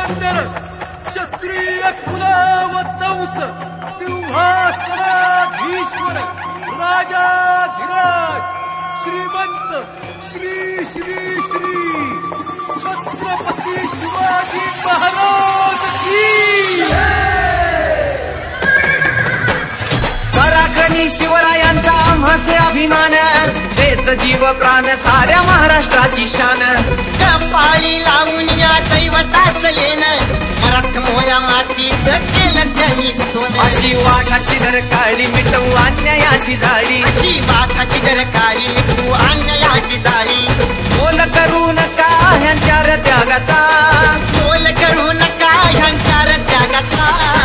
पुरंदर क्षत्रिय कुलावतंस सिंहासनाधीश्वर राजाधिराज श्रीमंत श्री श्री श्री छत्रपती शिवाजी महाराज की पराक्रमी शिवरायांचा आम्हासे अभिमान, देत जीव प्राण साऱ्या महाराष्ट्राची शान. पाळी लावून या दैवताच लेन, मराठमोळ्या मातीत केलं त्यांनी सोनं. अशी वाघाची डर काळी मिटवू अन्यायाची जाळी, अशी वाघाची डर काळी मिटवू अन्यायाची जाळी. बोल करू नका ह्यांच्या त्यागाचा, बोल करू नका ह्यांच्या त्यागाचा.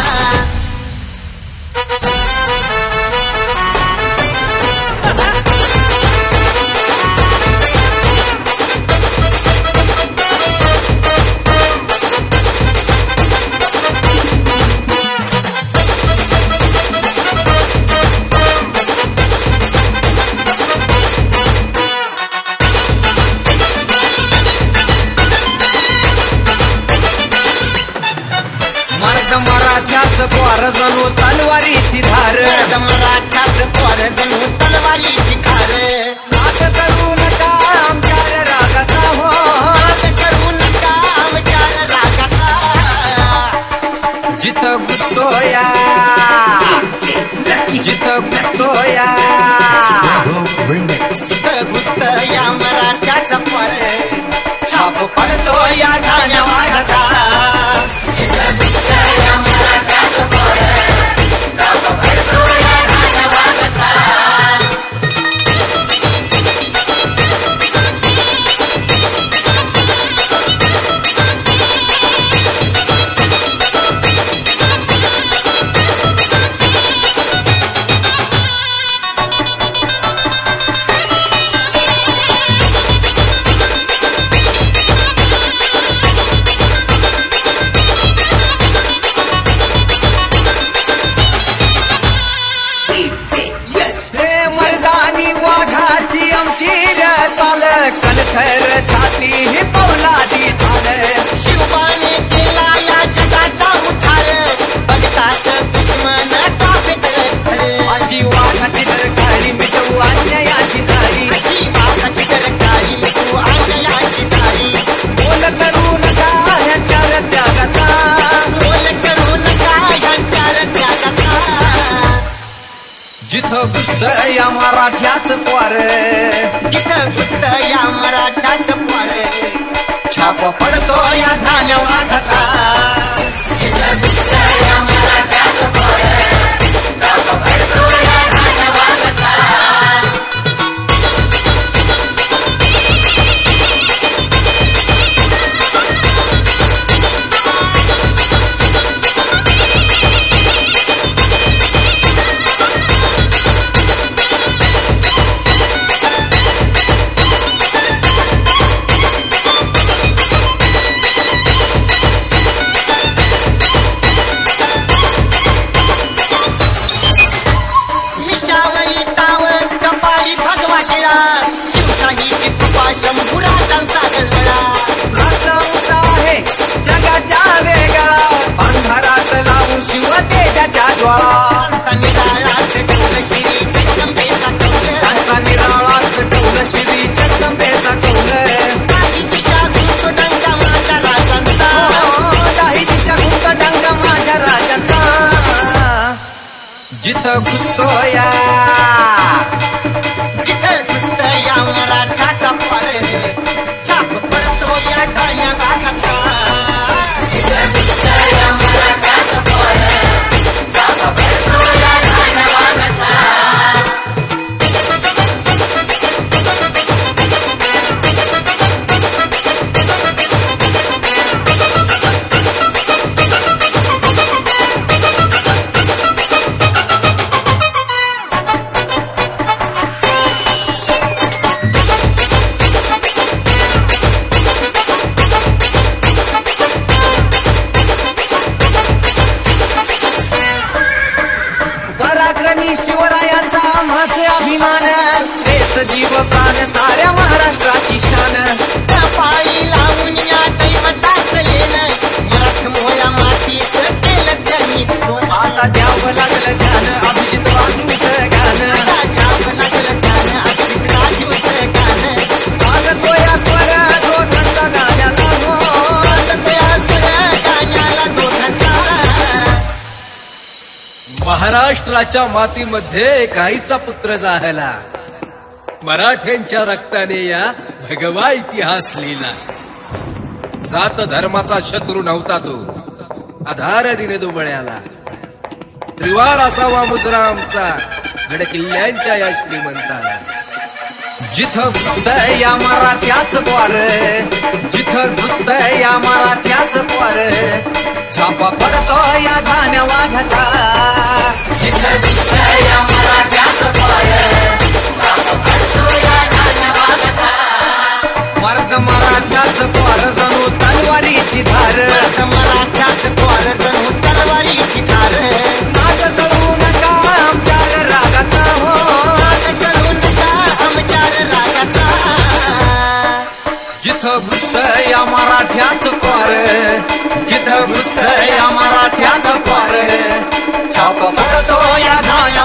मराठ्याच पोर जणू तलवारीची धार, मराठ्याच पोर जणू तलवारीची धार. नाद करू नका आमच्या रागाचा, हो नाद करू नका आमच्या रागाचा. जिथं घुसतोया जिथं घुसतोया घुसत या मराठ्याचा पोर, छाप पडतो या ठाण्या वाघाचा. कणखर छाती ही पौलादी झालं. शिवबाने केला या जगाचा उद्धार, बघतात दुश्मन काफेत घर. अशी वाघाची डर काळी मिटवू अन्यायाची जाळी, अशी वाघाची डर काळी मिटवू अन्यायाची जाळी. बोल करू नका ह्यांच्या त्यागाचा, बोल करू नका ह्यांच्या त्यागाचा. जिथं घुसत या मराठ्याच पोर, जिथं घुसत या मराठ्याच पोर, छाप पडतो या ठाण्या वाघाचा. जिथं घुसत या मराठ्याच पोर, छाप पडतो या ठाण्या वाघाचा. मिशावरी ताव कपाळी भगवाटिला, शिवशाहीची कृपा शंभुराजांचा गलबला. प्रसंग आहे जगाच्या वेगळा, अंधारात लावून शिव तेजाच्या ज्वाळा. त्यांचा निराळाच डोल श्री जगदंबेचा कौल, त्यांचा निराळाच डौल श्री जगदंबेचा कौल. काही दिशा घुमतो डंका माझ्या राजांचा, दाही दिशा घुमतो डंका माझ्या राजाचा. जिथं घुसतोया जिथं घुसत या मराठाचा पोर, छाप पडतो या ठाण्या वाघाचा. जिथं घुसत या मराठ्याचा पोर, छाप पडतो या ठाण्या वाघाचा. शिवरायांचा आम्हाचे अभिमान, देत जीव प्राण साऱ्या महाराष्ट्राची शान. पाळी लावून या दैवताच लेन, मराठा महाराष्ट्राच्या मातीमध्ये काहीसा पुत्र जाहला, मराठ्यांच्या रक्ताने या भगवा इतिहास लिहिला. जात धर्माचा शत्रू नव्हता तो, आधार दिने दुबळ्याला. त्रिवार असावा मुजरा आमचा, गड किल्ल्यांच्या या श्रीमंताला. जिथं घुसतंय या मराठ्याच द्वार, जिथं घुसतंय या मराठ्याच द्वार, छापा पडतो या धान्य वाघाचा. जिथं घुसतंय या मराठ्याच द्वार, छापा पडतो या धान्य वाघाचा. मर्द मराठ्याच द्वार जणू तलवारीची धार, मराठ्याच द्वार जणू तलवारीची धार. नाग करू नका आमच्या रागाचा हो, नाग करू नका आमच्या रागाचा. जिथं घुसतंय या मराठ्याच द्वार, जिथं घुसतंय या मराठ्याच द्वार, छाप पडतो या धान्य